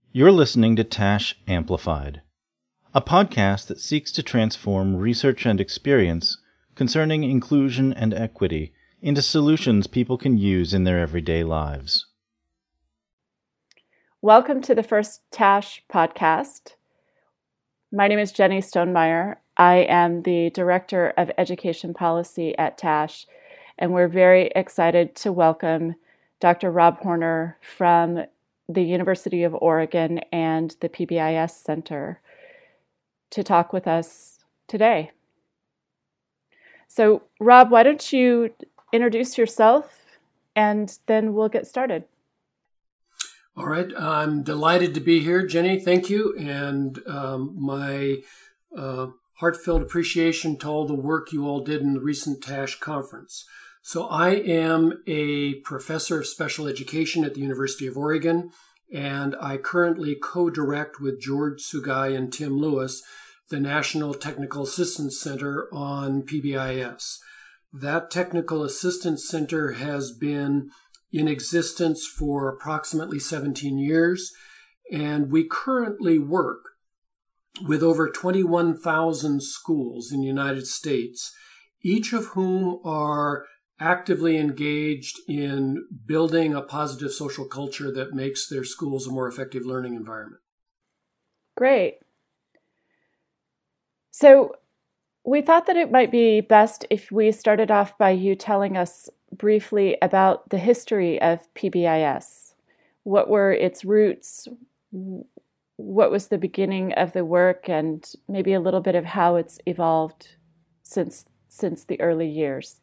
You're listening to TASH Amplified, a podcast that seeks to transform research and experience concerning inclusion and equity into solutions people can use in their everyday lives. Welcome to the first TASH podcast. My name is Jenny Stonemeyer. I am the Director of Education Policy at TASH, and we're very excited to welcome Dr. Rob Horner from the University of Oregon and the PBIS Center to talk with us today. So, Rob, why don't you introduce yourself and then we'll get started. All right. I'm delighted to be here, Jenny. Thank you. And my heartfelt appreciation to all the work you all did in the recent TASH conference. So I am a professor of special education at the University of Oregon, and I currently co-direct with George Sugai and Tim Lewis the National Technical Assistance Center on PBIS. That Technical Assistance Center has been in existence for approximately 17 years, and we currently work with over 21,000 schools in the United States, each of whom are actively engaged in building a positive social culture that makes their schools a more effective learning environment. Great. So we thought that it might be best if we started off by you telling us briefly about the history of PBIS. What were its roots? What was the beginning of the work, and maybe a little bit of how it's evolved since the early years?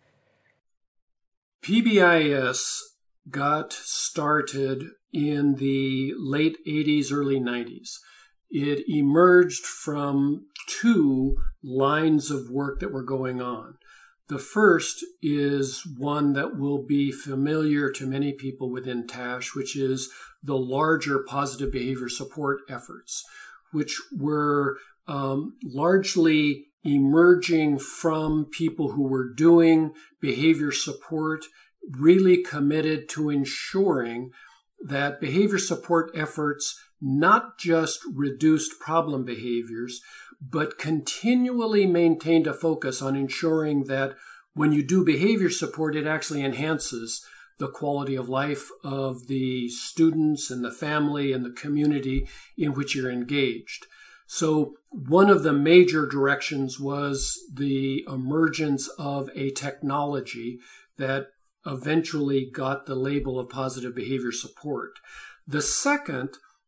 PBIS got started in the late 80s, early 90s. It emerged from two lines of work that were going on. The first is one that will be familiar to many people within TASH, which is the larger positive behavior support efforts, which were largely emerging from people who were doing behavior support, really committed to ensuring that behavior support efforts not just reduced problem behaviors, but continually maintained a focus on ensuring that when you do behavior support, it actually enhances the quality of life of the students and the family and the community in which you're engaged. So one of the major directions was the emergence of a technology that eventually got the label of positive behavior support. The second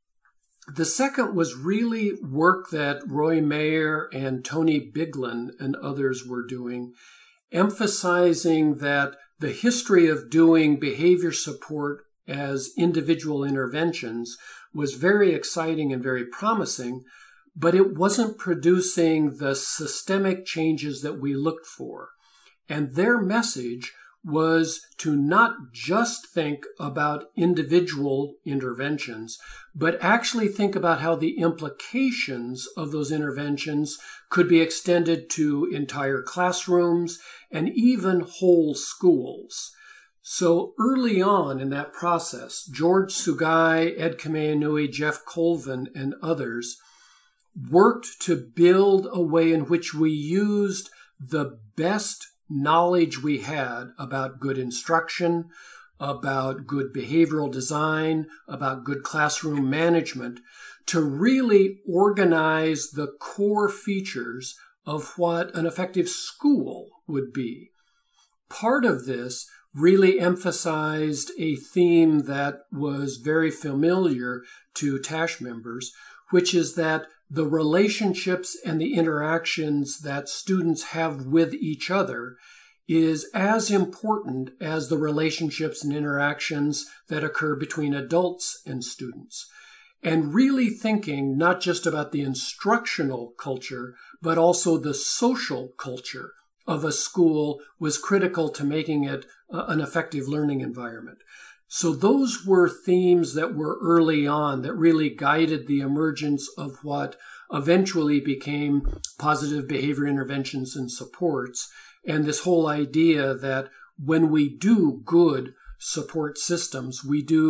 was really work that Roy Mayer and Tony Biglin and others were doing, emphasizing that the history of doing behavior support as individual interventions was very exciting and very promising, but it wasn't producing the systemic changes that we looked for. And their message was to not just think about individual interventions, but actually think about how the implications of those interventions could be extended to entire classrooms and even whole schools. So early on in that process, George Sugai, Ed Kameanui, Jeff Colvin, and others worked to build a way in which we used the best knowledge we had about good instruction, about good behavioral design, about good classroom management, to really organize the core features of what an effective school would be. Part of this really emphasized a theme that was very familiar to TASH members, which is that the relationships and the interactions that students have with each other is as important as the relationships and interactions that occur between adults and students. And really thinking not just about the instructional culture, but also the social culture of a school was critical to making it an effective learning environment. So those were themes that were early on that really guided the emergence of what eventually became positive behavior interventions and supports. And this whole idea that when we do good support systems, we do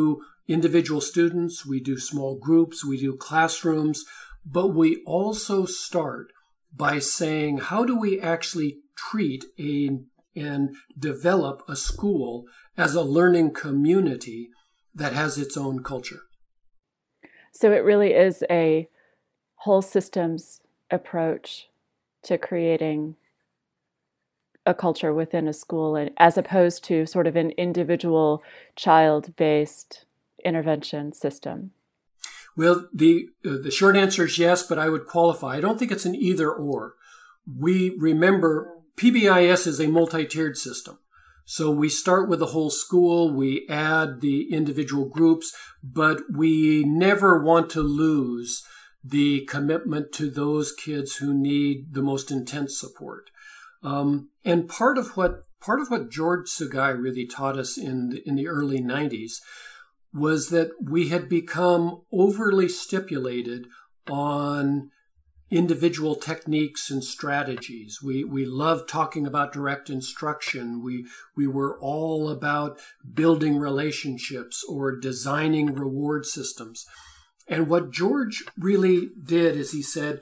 individual students, we do small groups, we do classrooms, but we also start by saying, how do we actually treat and develop a school as a learning community that has its own culture? So it really is a whole systems approach to creating a culture within a school, as opposed to sort of an individual child-based intervention system. Well, the short answer is yes, but I would qualify. I don't think it's an either or. We remember PBIS is a multi-tiered system. So we start with the whole school, we add the individual groups, but we never want to lose the commitment to those kids who need the most intense support. And part of what George Sugai really taught us in the early 90s was that we had become overly stipulated on individual techniques and strategies. We loved talking about direct instruction. We were all about building relationships or designing reward systems. And what George really did is he said,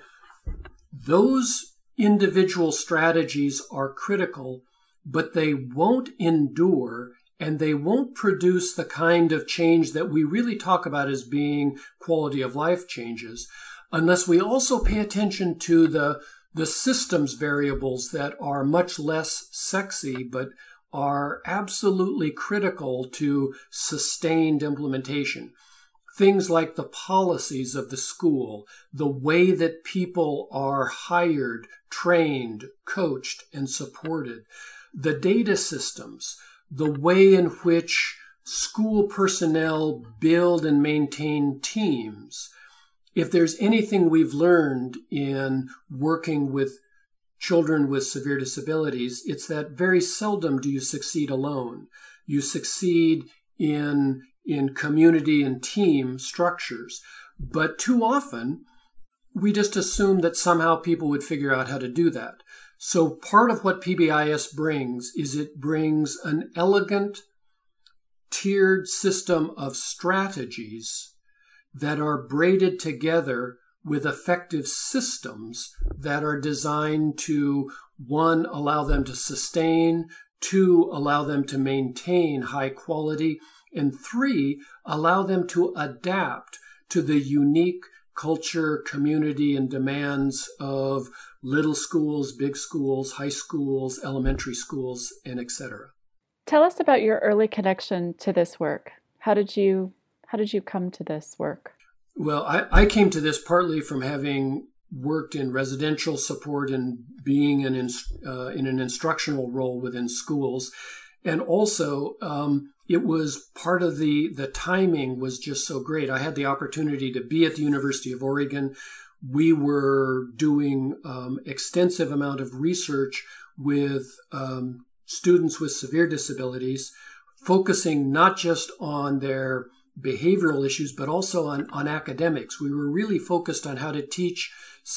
those individual strategies are critical, but they won't endure and they won't produce the kind of change that we really talk about as being quality of life changes unless we also pay attention to the systems variables that are much less sexy, but are absolutely critical to sustained implementation. Things like the policies of the school, the way that people are hired, trained, coached, and supported, the data systems, the way in which school personnel build and maintain teams. If there's anything we've learned in working with children with severe disabilities, it's that very seldom do you succeed alone. You succeed in community and team structures. But too often, we just assume that somehow people would figure out how to do that. So part of what PBIS brings is it brings an elegant, tiered system of strategies that are braided together with effective systems that are designed to, one, allow them to sustain, two, allow them to maintain high quality, and three, allow them to adapt to the unique culture, community, and demands of little schools, big schools, high schools, elementary schools, and etc. Tell us about your early connection to this work. How did you come to this work? Well, I came to this partly from having worked in residential support and being in an instructional role within schools. And also, it was part of the timing was just so great. I had the opportunity to be at the University of Oregon. We were doing extensive amount of research with students with severe disabilities, focusing not just on their behavioral issues, but also on academics. We were really focused on how to teach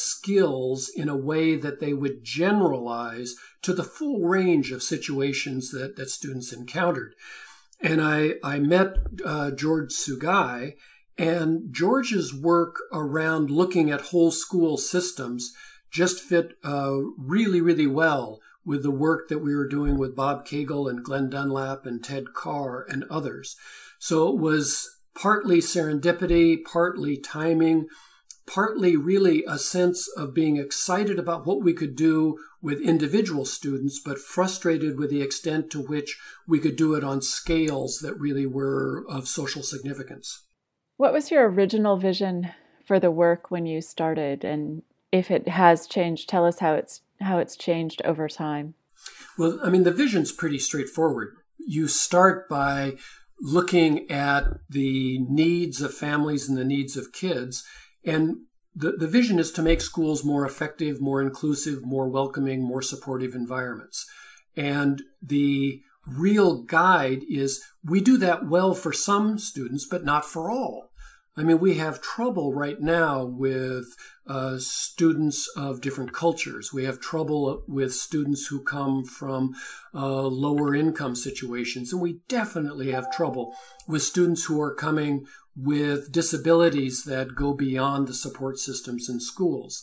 skills in a way that they would generalize to the full range of situations that students encountered. And I met George Sugai, and George's work around looking at whole school systems just fit really, really well with the work that we were doing with Bob Cagle and Glenn Dunlap and Ted Carr and others. So it was partly serendipity, partly timing, partly really a sense of being excited about what we could do with individual students, but frustrated with the extent to which we could do it on scales that really were of social significance. What was your original vision for the work when you started? And if it has changed, tell us how it's changed over time. Well, I mean, the vision's pretty straightforward. You start by looking at the needs of families and the needs of kids. And the vision is to make schools more effective, more inclusive, more welcoming, more supportive environments. And the real guide is we do that well for some students, but not for all. I mean, we have trouble right now with students of different cultures. We have trouble with students who come from lower income situations. And we definitely have trouble with students who are coming with disabilities that go beyond the support systems in schools.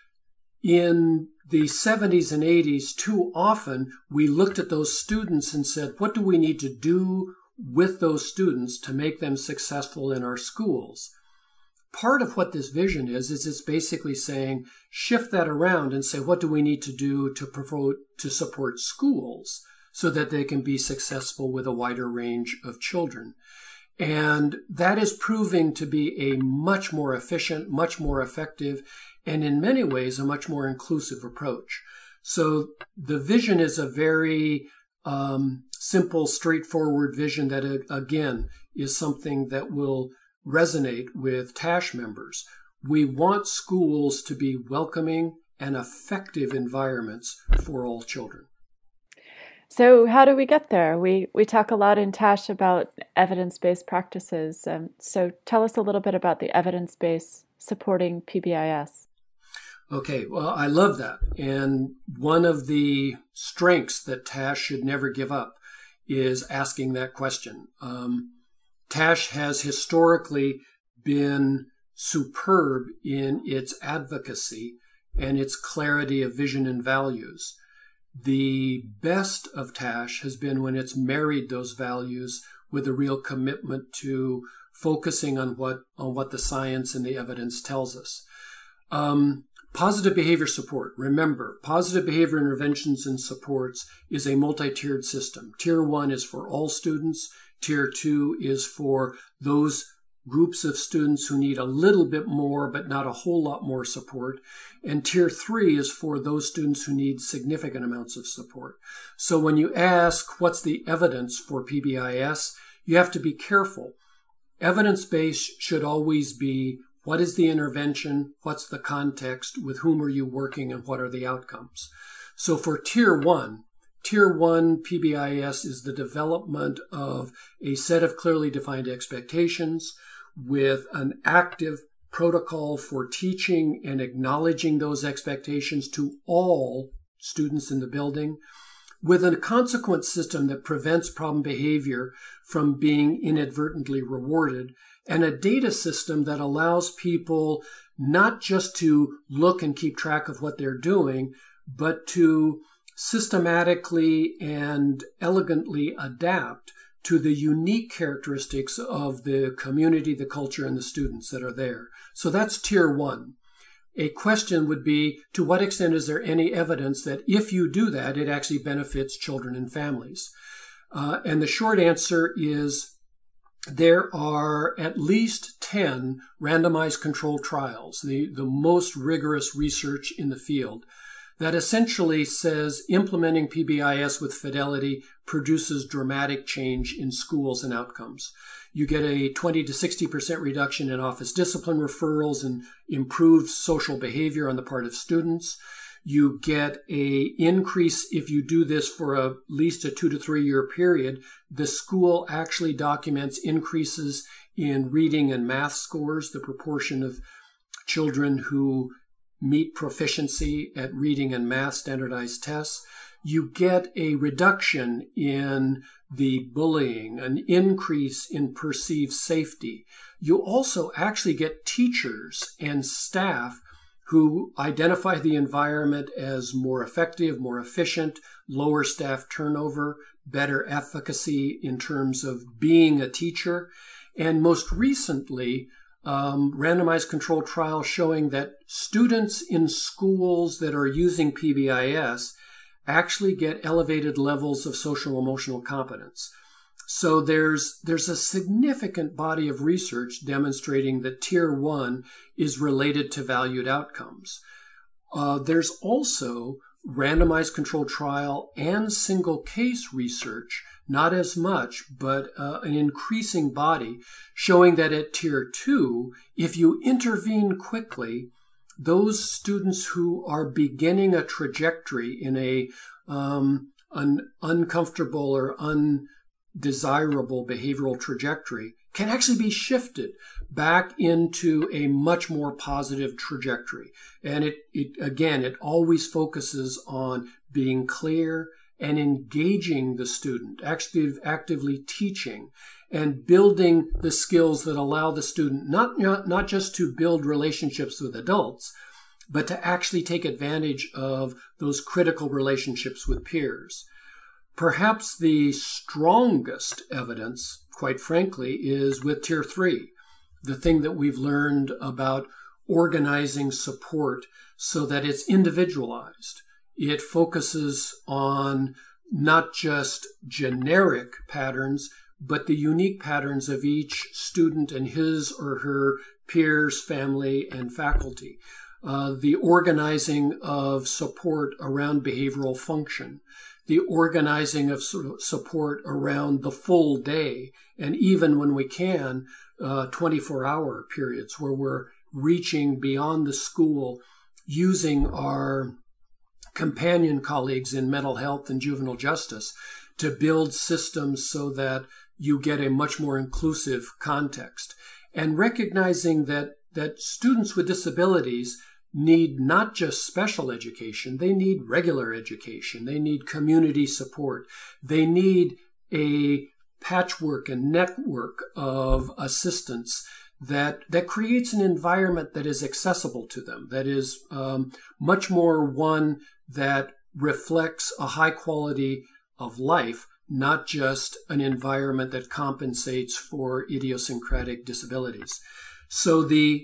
In the 70s and 80s, too often, we looked at those students and said, what do we need to do with those students to make them successful in our schools? Part of what this vision is it's basically saying, shift that around and say, what do we need to do to support schools so that they can be successful with a wider range of children? And that is proving to be a much more efficient, much more effective, and in many ways, a much more inclusive approach. So the vision is a very simple, straightforward vision that, again, is something that will resonate with TASH members. We want schools to be welcoming and effective environments for all children. So how do we get there? We talk a lot in TASH about evidence-based practices. So tell us a little bit about the evidence-based supporting PBIS. Okay, well, I love that. And one of the strengths that TASH should never give up is asking that question. TASH has historically been superb in its advocacy and its clarity of vision and values. The best of TASH has been when it's married those values with a real commitment to focusing on what the science and the evidence tells us. Positive behavior support. Remember, positive behavior interventions and supports is a multi-tiered system. Tier 1 is for all students. Tier 2 is for those groups of students who need a little bit more, but not a whole lot more support. And Tier 3 is for those students who need significant amounts of support. So when you ask, what's the evidence for PBIS, you have to be careful. Evidence-based should always be, what is the intervention? What's the context? With whom are you working? And what are the outcomes? So for Tier 1 PBIS is the development of a set of clearly defined expectations with an active protocol for teaching and acknowledging those expectations to all students in the building, with a consequence system that prevents problem behavior from being inadvertently rewarded, and a data system that allows people not just to look and keep track of what they're doing, but to systematically and elegantly adapt to the unique characteristics of the community, the culture, and the students that are there. So that's Tier 1. A question would be, to what extent is there any evidence that if you do that, it actually benefits children and families? And the short answer is there are at least 10 randomized controlled trials, the most rigorous research in the field, that essentially says implementing PBIS with fidelity produces dramatic change in schools and outcomes. You get a 20 to 60% reduction in office discipline referrals and improved social behavior on the part of students. You get an increase if you do this for at least a 2 to 3 year period. The school actually documents increases in reading and math scores, the proportion of children who meet proficiency at reading and math standardized tests. You get a reduction in the bullying, an increase in perceived safety. You also actually get teachers and staff who identify the environment as more effective, more efficient, lower staff turnover, better efficacy in terms of being a teacher. And most recently, randomized controlled trial showing that students in schools that are using PBIS actually get elevated levels of social emotional competence. So there's a significant body of research demonstrating that Tier 1 is related to valued outcomes. There's also randomized controlled trial and single case research, not as much, but an increasing body showing that at Tier 2, if you intervene quickly, those students who are beginning a trajectory in an uncomfortable or undesirable behavioral trajectory can actually be shifted back into a much more positive trajectory. And it always focuses on being clear and engaging the student, actively teaching and building the skills that allow the student not just to build relationships with adults, but to actually take advantage of those critical relationships with peers. Perhaps the strongest evidence, quite frankly, is with Tier 3, the thing that we've learned about organizing support so that it's individualized. It focuses on not just generic patterns, but the unique patterns of each student and his or her peers, family, and faculty. The organizing of support around behavioral function, the organizing of support around the full day, and even when we can, 24-hour periods where we're reaching beyond the school using our companion colleagues in mental health and juvenile justice to build systems so that you get a much more inclusive context. And recognizing that students with disabilities need not just special education, they need regular education, they need community support, they need a patchwork and network of assistance that creates an environment that is accessible to them, that is much more one that reflects a high quality of life, not just an environment that compensates for idiosyncratic disabilities. So the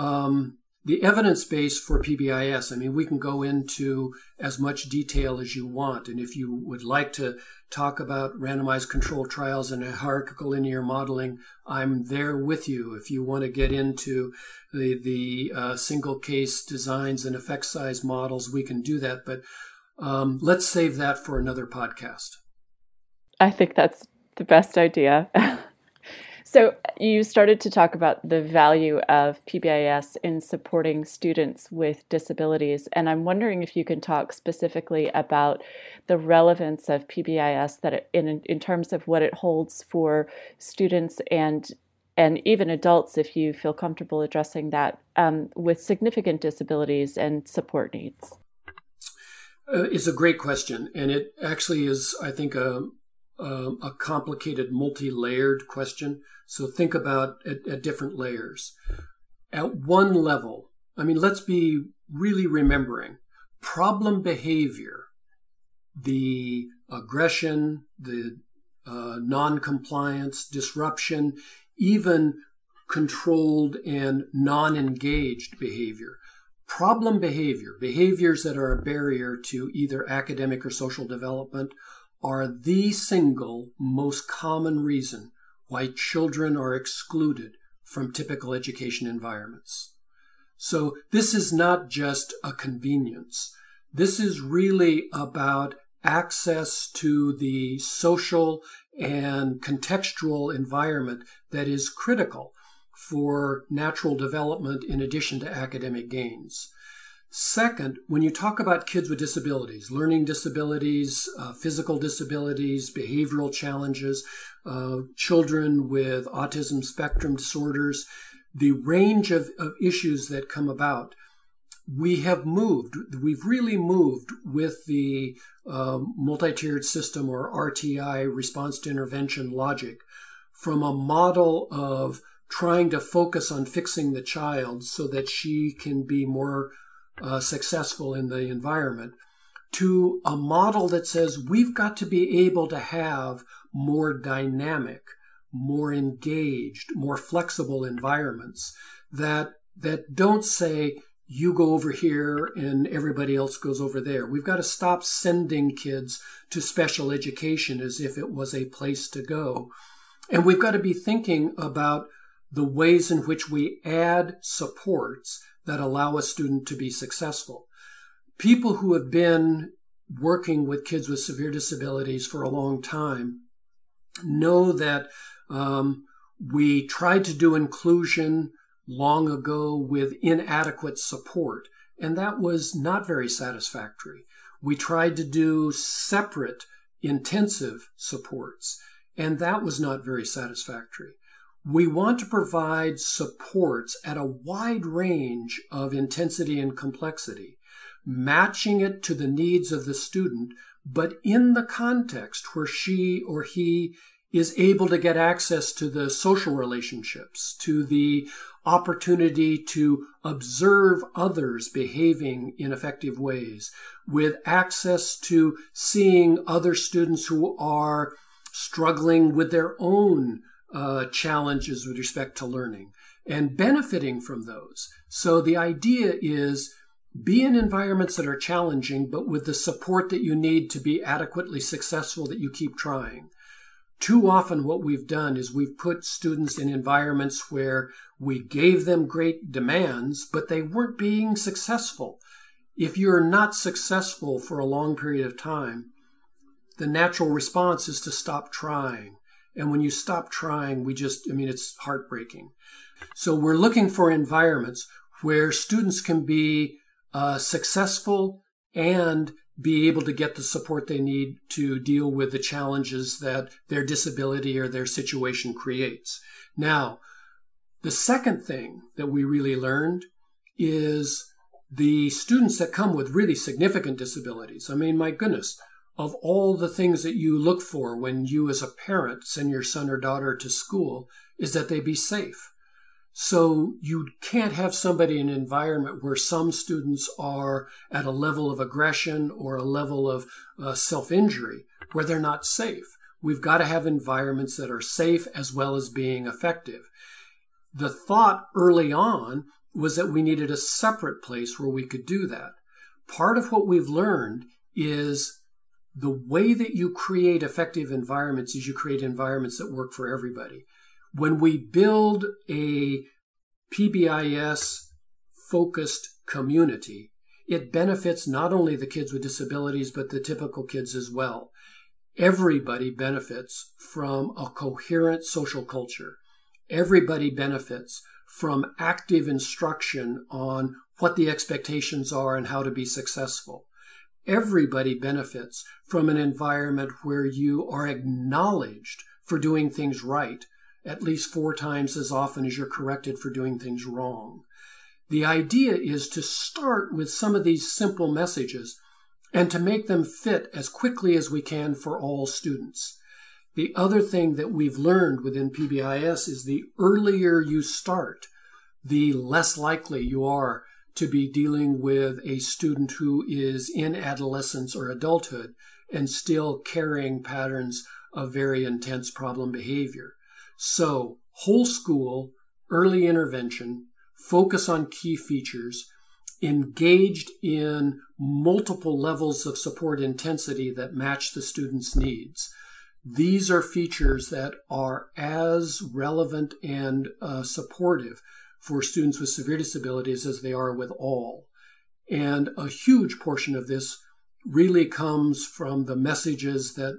evidence base for PBIS, I mean, we can go into as much detail as you want. And if you would like to talk about randomized controlled trials and hierarchical linear modeling, I'm there with you. If you want to get into the single case designs and effect size models, we can do that. But let's save that for another podcast. I think that's the best idea. So you started to talk about the value of PBIS in supporting students with disabilities, and I'm wondering if you can talk specifically about the relevance of PBIS that in terms of what it holds for students and even adults, if you feel comfortable addressing that, with significant disabilities and support needs. It's a great question, and it actually is, I think, a complicated, multi-layered question. So think about at different layers. At one level, I mean, let's be really remembering problem behavior, the aggression, the non-compliance, disruption, even controlled and non-engaged behavior. Problem behavior, behaviors that are a barrier to either academic or social development, are the single most common reason why children are excluded from typical education environments. So this is not just a convenience. This is really about access to the social and contextual environment that is critical for natural development in addition to academic gains. Second, when you talk about kids with disabilities, learning disabilities, physical disabilities, behavioral challenges, children with autism spectrum disorders, the range of issues that come about, we've really moved with the multi-tiered system, or RTI, response to intervention logic, from a model of trying to focus on fixing the child so that she can be more successful in the environment, to a model that says we've got to be able to have more dynamic, more engaged, more flexible environments that don't say you go over here and everybody else goes over there. We've got to stop sending kids to special education as if it was a place to go. And we've got to be thinking about the ways in which we add supports that allow a student to be successful. People who have been working with kids with severe disabilities for a long time know that we tried to do inclusion long ago with inadequate support, and that was not very satisfactory. We tried to do separate intensive supports, and that was not very satisfactory. We want to provide supports at a wide range of intensity and complexity, matching it to the needs of the student, but in the context where she or he is able to get access to the social relationships, to the opportunity to observe others behaving in effective ways, with access to seeing other students who are struggling with their own challenges with respect to learning and benefiting from those. So the idea is be in environments that are challenging, but with the support that you need to be adequately successful, that you keep trying. Too often what we've done is we've put students in environments where we gave them great demands, but they weren't being successful. If you're not successful for a long period of time, the natural response is to stop trying. And when you stop trying, it's heartbreaking. So we're looking for environments where students can be successful and be able to get the support they need to deal with the challenges that their disability or their situation creates. Now, the second thing that we really learned is the students that come with really significant disabilities. I mean, my goodness, of all the things that you look for when you as a parent send your son or daughter to school is that they be safe. So you can't have somebody in an environment where some students are at a level of aggression or a level of self-injury where they're not safe. We've got to have environments that are safe as well as being effective. The thought early on was that we needed a separate place where we could do that. Part of what we've learned is the way that you create effective environments is you create environments that work for everybody. When we build a PBIS-focused community, it benefits not only the kids with disabilities, but the typical kids as well. Everybody benefits from a coherent social culture. Everybody benefits from active instruction on what the expectations are and how to be successful. Everybody benefits from an environment where you are acknowledged for doing things right, at least 4 times as often as you're corrected for doing things wrong. The idea is to start with some of these simple messages and to make them fit as quickly as we can for all students. The other thing that we've learned within PBIS is the earlier you start, the less likely you are to be dealing with a student who is in adolescence or adulthood and still carrying patterns of very intense problem behavior. So, whole school, early intervention, focus on key features, engaged in multiple levels of support intensity that match the student's needs. These are features that are as relevant and supportive for students with severe disabilities as they are with all. And a huge portion of this really comes from the messages that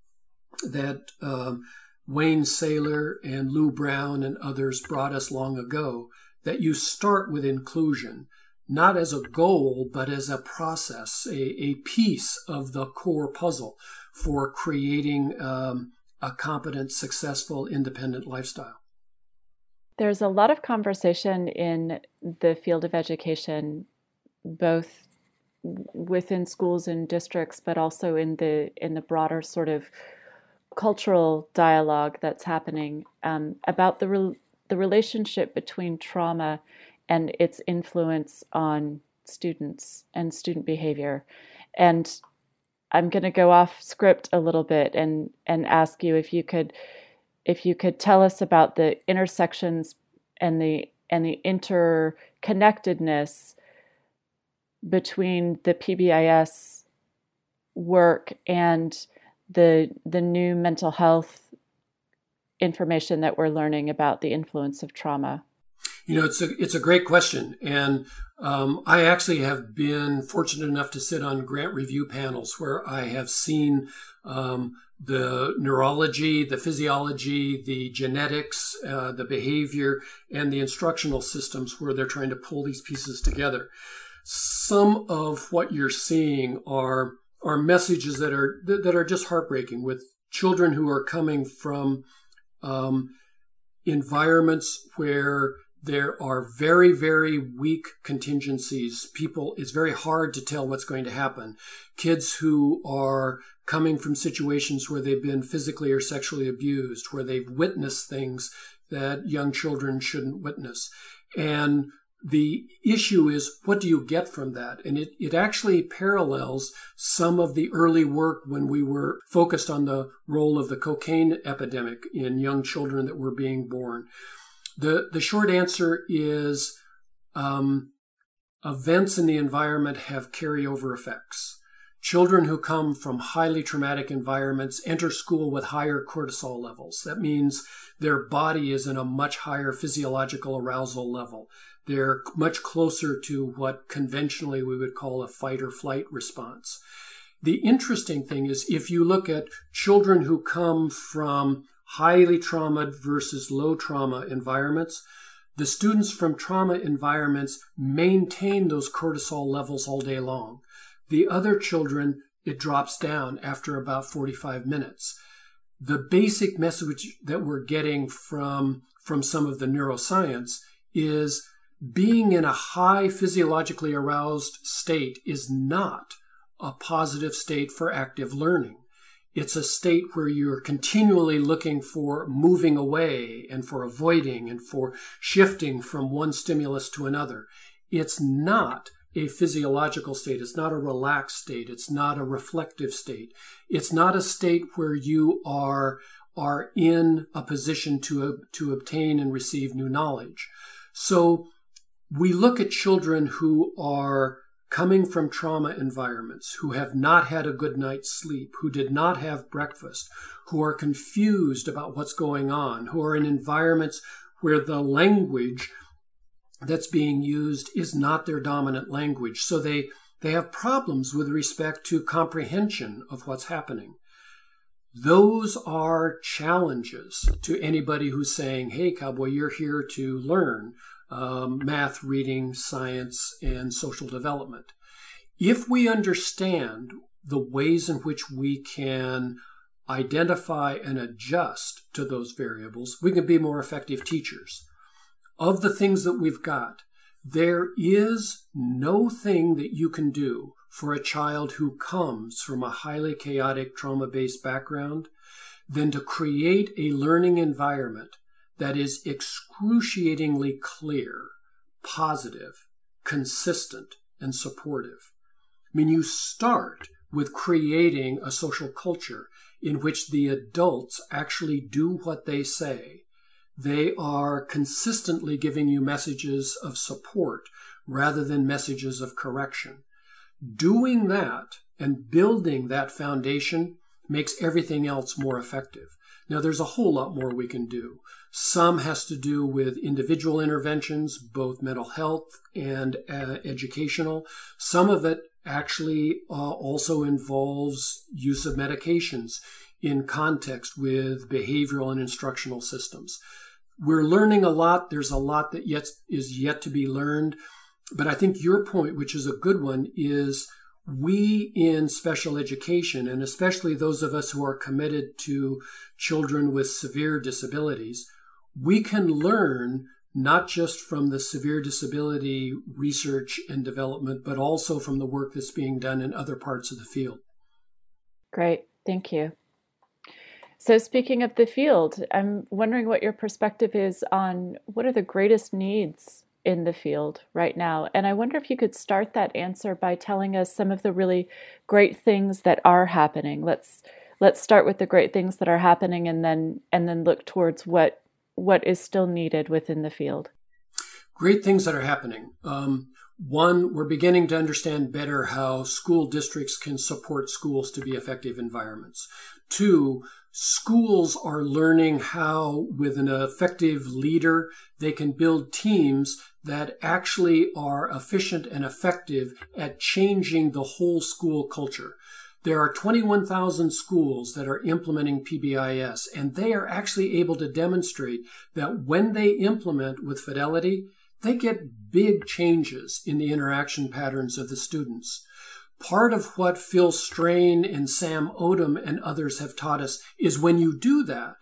Wayne Saylor and Lou Brown and others brought us long ago, that you start with inclusion, not as a goal, but as a process, a piece of the core puzzle for creating a competent, successful, independent lifestyle. There's a lot of conversation in the field of education, both within schools and districts, but also in the broader sort of cultural dialogue that's happening about the relationship between trauma and its influence on students and student behavior. And I'm going to go off script a little bit and ask you if you could tell us about the intersections and the interconnectedness between the PBIS work and the new mental health information that we're learning about the influence of trauma. You know, it's a great question. And I actually have been fortunate enough to sit on grant review panels where I have seen the neurology, the physiology, the genetics, the behavior, and the instructional systems where they're trying to pull these pieces together. Some of what you're seeing are messages that are just heartbreaking, with children who are coming from environments where there are very, very weak contingencies. It's very hard to tell what's going to happen. Kids who are coming from situations where they've been physically or sexually abused, where they've witnessed things that young children shouldn't witness. And the issue is, what do you get from that? And it actually parallels some of the early work when we were focused on the role of the cocaine epidemic in young children that were being born. The short answer is events in the environment have carryover effects. Children who come from highly traumatic environments enter school with higher cortisol levels. That means their body is in a much higher physiological arousal level. They're much closer to what conventionally we would call a fight or flight response. The interesting thing is, if you look at children who come from highly trauma versus low trauma environments, the students from trauma environments maintain those cortisol levels all day long. The other children, it drops down after about 45 minutes. The basic message that we're getting from some of the neuroscience is being in a high physiologically aroused state is not a positive state for active learning. It's a state where you're continually looking for moving away and for avoiding and for shifting from one stimulus to another. It's not a physiological state. It's not a relaxed state. It's not a reflective state. It's not a state where you are in a position to obtain and receive new knowledge. So we look at children who are coming from trauma environments, who have not had a good night's sleep, who did not have breakfast, who are confused about what's going on, who are in environments where the language that's being used is not their dominant language. So they have problems with respect to comprehension of what's happening. Those are challenges to anybody who's saying, hey, cowboy, you're here to learn math, reading, science, and social development. If we understand the ways in which we can identify and adjust to those variables, we can be more effective teachers. Of the things that we've got, there is no thing that you can do for a child who comes from a highly chaotic trauma-based background than to create a learning environment that is excruciatingly clear, positive, consistent, and supportive. I mean, you start with creating a social culture in which the adults actually do what they say. They are consistently giving you messages of support rather than messages of correction. Doing that and building that foundation makes everything else more effective. Now, there's a whole lot more we can do. Some has to do with individual interventions, both mental health and educational. Some of it actually also involves use of medications in context with behavioral and instructional systems. We're learning a lot. There's a lot that is yet to be learned. But I think your point, which is a good one, is we in special education, and especially those of us who are committed to children with severe disabilities, we can learn not just from the severe disability research and development, but also from the work that's being done in other parts of the field. Great. Thank you. So speaking of the field, I'm wondering what your perspective is on what are the greatest needs in the field right now. And I wonder if you could start that answer by telling us some of the really great things that are happening. Let's start with the great things that are happening and then look towards what is still needed within the field. Great things that are happening. One, we're beginning to understand better how school districts can support schools to be effective environments. Two, schools are learning how, with an effective leader, they can build teams that actually are efficient and effective at changing the whole school culture. There are 21,000 schools that are implementing PBIS, and they are actually able to demonstrate that when they implement with fidelity, they get big changes in the interaction patterns of the students. Part of what Phil Strain and Sam Odom and others have taught us is when you do that,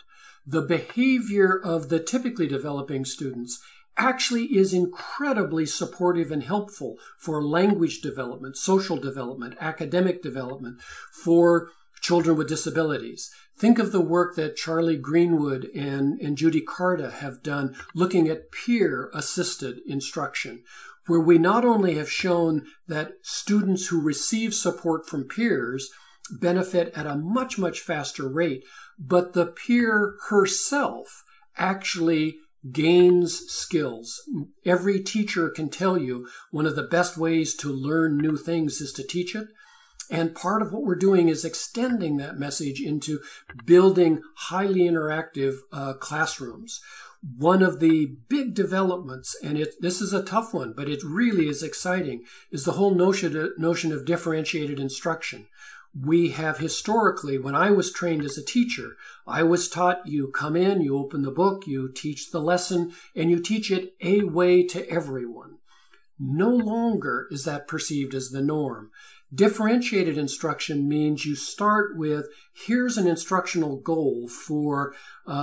the behavior of the typically developing students actually is incredibly supportive and helpful for language development, social development, academic development, for children with disabilities. Think of the work that Charlie Greenwood and Judy Carta have done looking at peer-assisted instruction, where we not only have shown that students who receive support from peers benefit at a much, much faster rate, but the peer herself actually gains skills. Every teacher can tell you one of the best ways to learn new things is to teach it. And part of what we're doing is extending that message into building highly interactive classrooms. One of the big developments, and this is a tough one, but it really is exciting, is the whole notion of differentiated instruction. We have historically, when I was trained as a teacher, I was taught you come in, you open the book, you teach the lesson, and you teach it a way to everyone. No longer is that perceived as the norm. Differentiated instruction means you start with, here's an instructional goal for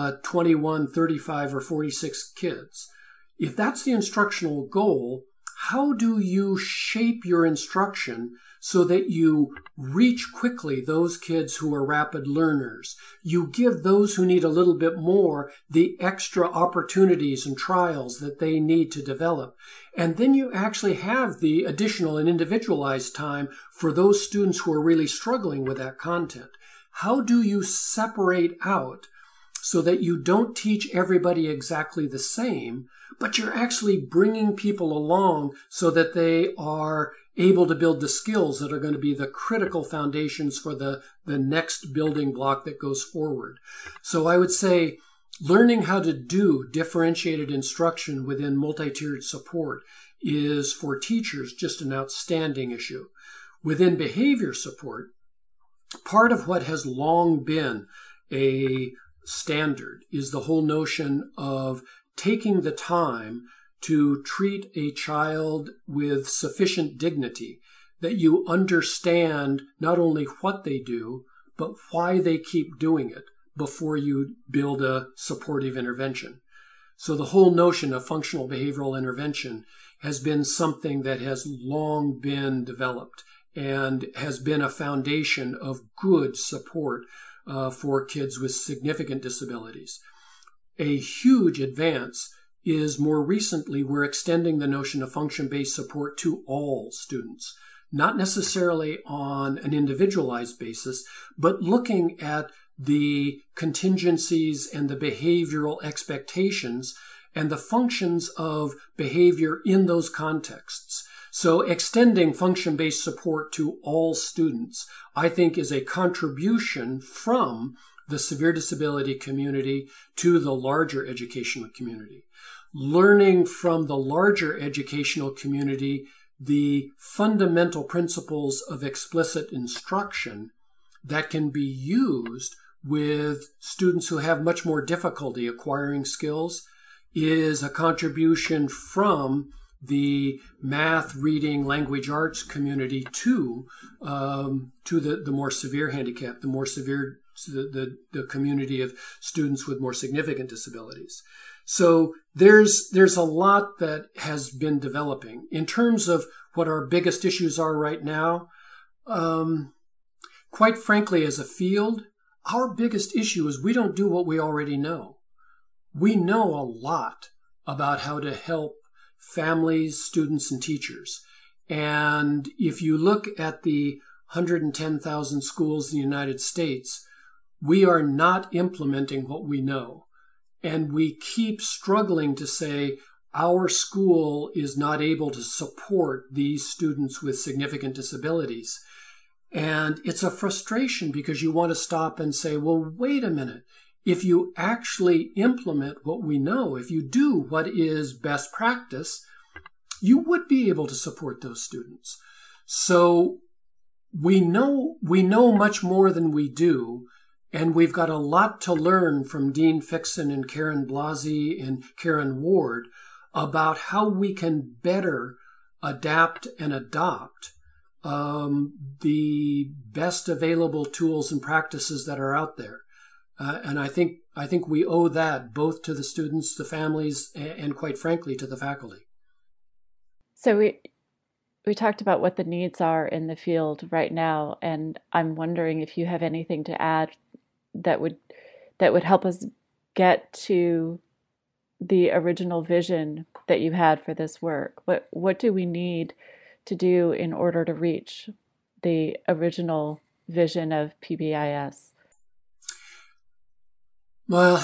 21, 35, or 46 kids. If that's the instructional goal, how do you shape your instruction so that you reach quickly those kids who are rapid learners? You give those who need a little bit more the extra opportunities and trials that they need to develop. And then you actually have the additional and individualized time for those students who are really struggling with that content. How do you separate out so that you don't teach everybody exactly the same, but you're actually bringing people along so that they are able to build the skills that are going to be the critical foundations for the next building block that goes forward. So I would say learning how to do differentiated instruction within multi-tiered support is, for teachers, just an outstanding issue. Within behavior support, part of what has long been a standard is the whole notion of taking the time to treat a child with sufficient dignity, that you understand not only what they do, but why they keep doing it before you build a supportive intervention. So the whole notion of functional behavioral intervention has been something that has long been developed and has been a foundation of good support for kids with significant disabilities. A huge advance is more recently we're extending the notion of function-based support to all students, not necessarily on an individualized basis, but looking at the contingencies and the behavioral expectations and the functions of behavior in those contexts. So extending function-based support to all students, I think, is a contribution from the severe disability community to the larger educational community. Learning from the larger educational community the fundamental principles of explicit instruction that can be used with students who have much more difficulty acquiring skills is a contribution from the math, reading, language arts community to the more severe handicap, the more severe the community of students with more significant disabilities. So there's a lot that has been developing. In terms of what our biggest issues are right now, quite frankly, as a field, our biggest issue is we don't do what we already know. We know a lot about how to help families, students, and teachers. And if you look at the 110,000 schools in the United States, we are not implementing what we know. And we keep struggling to say our school is not able to support these students with significant disabilities. And it's a frustration because you want to stop and say, well, wait a minute. If you actually implement what we know, if you do what is best practice, you would be able to support those students. So we know much more than we do. And we've got a lot to learn from Dean Fixon and Karen Blasey and Karen Ward about how we can better adapt and adopt the best available tools and practices that are out there. And I think we owe that both to the students, the families, and quite frankly, to the faculty. So we talked about what the needs are in the field right now, and I'm wondering if you have anything to add that would help us get to the original vision that you had for this work. What do we need to do in order to reach the original vision of PBIS? Well,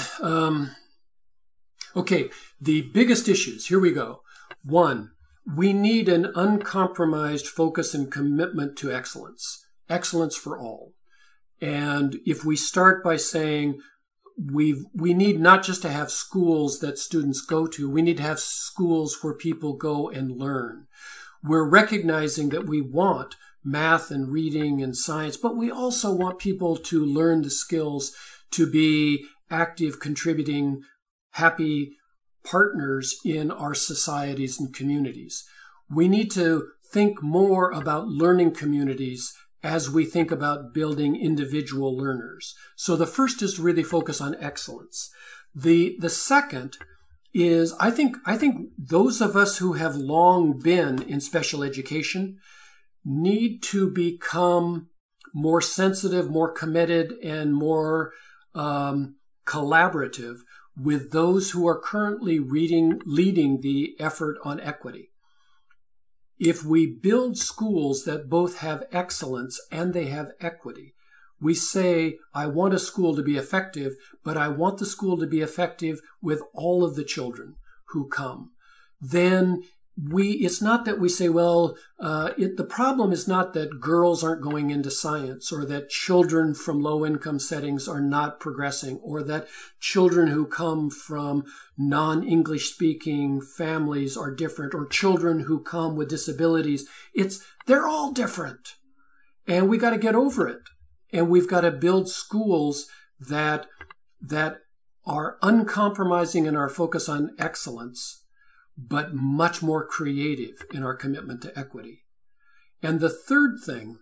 okay, the biggest issues, here we go. One, we need an uncompromised focus and commitment to excellence for all. And if we start by saying we need not just to have schools that students go to, we need to have schools where people go and learn. We're recognizing that we want math and reading and science, but we also want people to learn the skills to be active, contributing, happy partners in our societies and communities. We need to think more about learning communities as we think about building individual learners. So the first is to really focus on excellence. The second is, I think those of us who have long been in special education need to become more sensitive, more committed, and more collaborative with those who are currently leading the effort on equity. If we build schools that both have excellence and they have equity, we say, I want a school to be effective, but I want the school to be effective with all of the children who come. Then it's not that we say, well, the problem is not that girls aren't going into science, or that children from low-income settings are not progressing, or that children who come from non-English speaking families are different, or children who come with disabilities. They're all different. And we got to get over it. And we've got to build schools that are uncompromising in our focus on excellence, but much more creative in our commitment to equity. And the third thing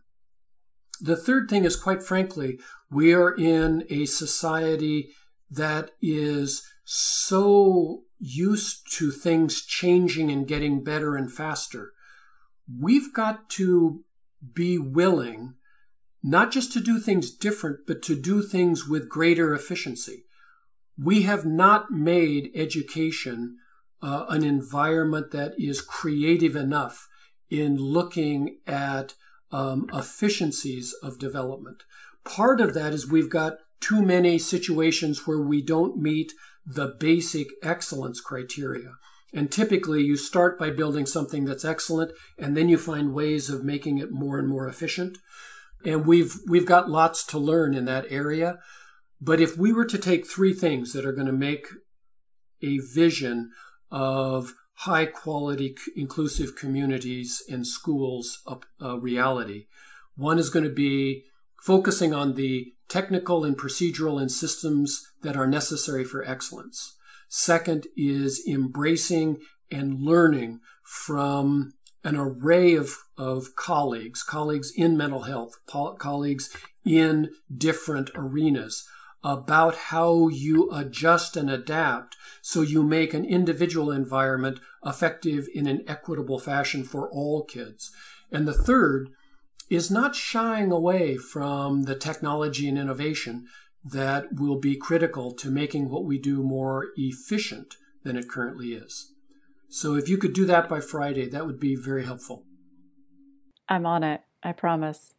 is, quite frankly, we are in a society that is so used to things changing and getting better and faster. We've got to be willing not just to do things different, but to do things with greater efficiency. We have not made education an environment that is creative enough in looking at efficiencies of development. Part of that is we've got too many situations where we don't meet the basic excellence criteria. And typically you start by building something that's excellent, and then you find ways of making it more and more efficient. And we've got lots to learn in that area. But if we were to take three things that are going to make a vision of high quality, inclusive communities and schools a reality, one is going to be focusing on the technical and procedural and systems that are necessary for excellence. Second is embracing and learning from an array of colleagues in mental health, colleagues in different arenas, about how you adjust and adapt so you make an individual environment effective in an equitable fashion for all kids. And the third is not shying away from the technology and innovation that will be critical to making what we do more efficient than it currently is. So if you could do that by Friday, that would be very helpful. I'm on it, I promise.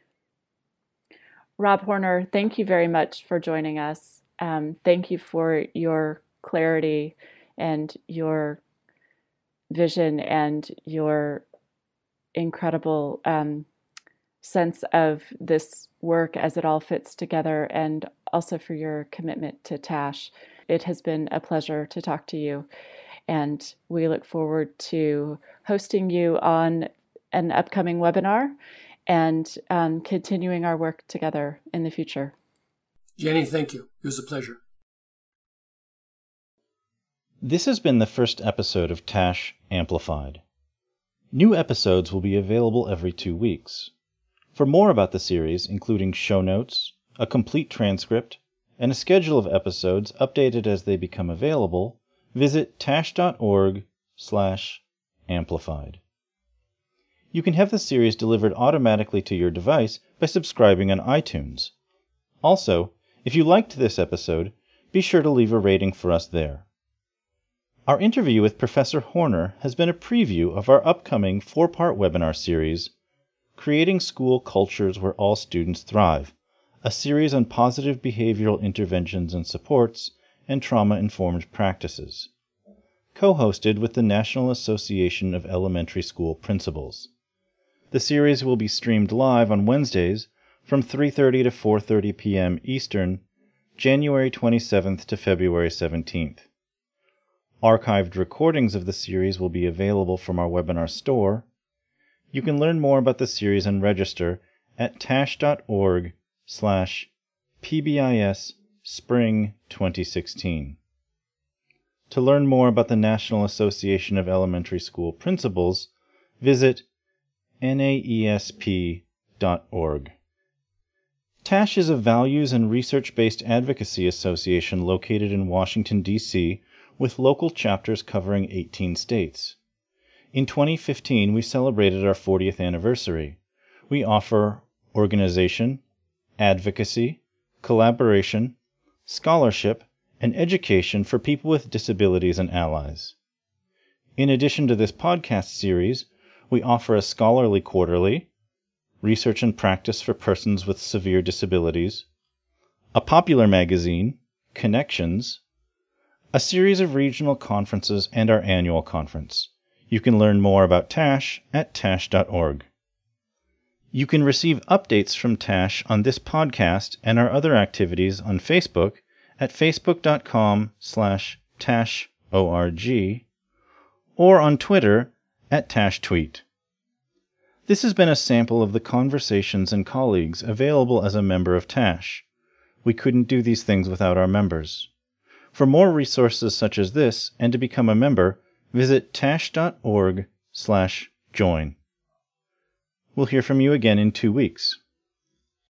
Rob Horner, thank you very much for joining us. Thank you for your clarity and your vision and your incredible sense of this work as it all fits together, and also for your commitment to TASH. It has been a pleasure to talk to you, and we look forward to hosting you on an upcoming webinar and continuing our work together in the future. Jenny, thank you. It was a pleasure. This has been the first episode of TASH Amplified. New episodes will be available every 2 weeks. For more about the series, including show notes, a complete transcript, and a schedule of episodes updated as they become available, visit tash.org/amplified. You can have the series delivered automatically to your device by subscribing on iTunes. Also, if you liked this episode, be sure to leave a rating for us there. Our interview with Professor Horner has been a preview of our upcoming 4-part webinar series, Creating School Cultures Where All Students Thrive, a series on positive behavioral interventions and supports and trauma-informed practices, co-hosted with the National Association of Elementary School Principals. The series will be streamed live on Wednesdays from 3:30 to 4:30 p.m. Eastern, January 27th to February 17th. Archived recordings of the series will be available from our webinar store. You can learn more about the series and register at tash.org/PBIS Spring 2016. To learn more about the National Association of Elementary School Principals, visit naesp.org. TASH is a values and research-based advocacy association located in Washington, D.C., with local chapters covering 18 states. In 2015, we celebrated our 40th anniversary. We offer organization, advocacy, collaboration, scholarship, and education for people with disabilities and allies. In addition to this podcast series, we offer a scholarly quarterly, research and practice for persons with severe disabilities, a popular magazine, Connections, a series of regional conferences, and our annual conference. You can learn more about TASH at tash.org. You can receive updates from TASH on this podcast and our other activities on Facebook at facebook.com/taskorg or on Twitter at TashTweet. This has been a sample of the conversations and colleagues available as a member of TASH. We couldn't do these things without our members. For more resources such as this and to become a member, visit tash.org/join. We'll hear from you again in 2 weeks.